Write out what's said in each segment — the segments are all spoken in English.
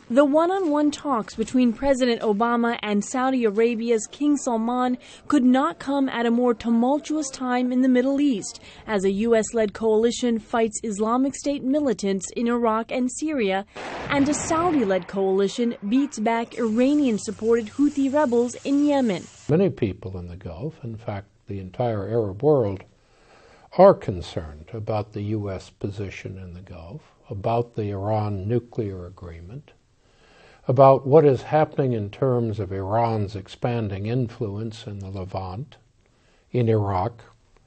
The one-on-one talks between President Obama and Saudi Arabia's King Salman could not come at a more tumultuous time in the Middle East, as a U.S.-led coalition fights Islamic State militants in Iraq and Syria, and a Saudi-led coalition beats back Iranian-supported Houthi rebels in Yemen. Many people in the Gulf, in fact the entire Arab world, are concerned about the U.S. position in the Gulf, about the Iran nuclear agreement, about what is happening in terms of Iran's expanding influence in the Levant, in Iraq,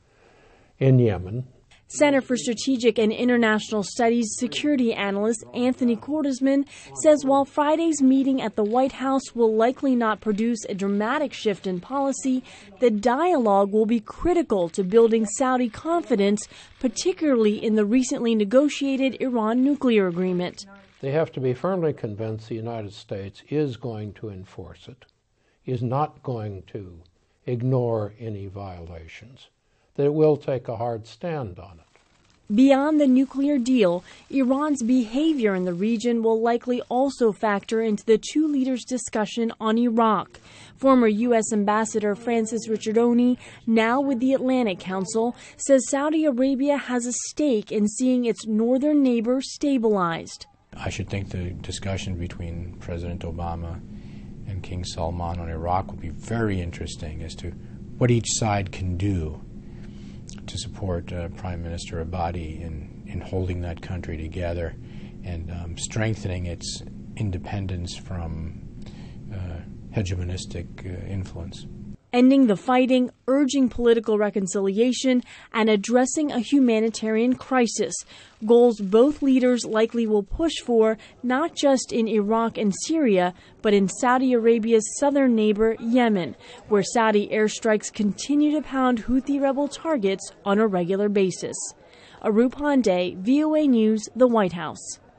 in Yemen. Center for Strategic and International Studies security analyst Anthony Cordesman says while Friday's meeting at the White House will likely not produce a dramatic shift in policy, the dialogue will be critical to building Saudi confidence, particularly in the recently negotiated Iran nuclear agreement. They have to be firmly convinced the United States is going to enforce it, is not going to ignore any violations, that it will take a hard stand on it. Beyond the nuclear deal, Iran's behavior in the region will likely also factor into the two leaders' discussion on Iraq. Former U.S. Ambassador Francis Ricciardoni, now with the Atlantic Council, says Saudi Arabia has a stake in seeing its northern neighbor stabilized. I should think the discussion between President Obama and King Salman on Iraq will be very interesting as to what each side can do to support Prime Minister Abadi in holding that country together and strengthening its independence from hegemonistic influence. Ending the fighting, urging political reconciliation, and addressing a humanitarian crisis, goals both leaders likely will push for not just in Iraq and Syria, but in Saudi Arabia's southern neighbor, Yemen, where Saudi airstrikes continue to pound Houthi rebel targets on a regular basis. Arup Pandey, VOA News, the White House.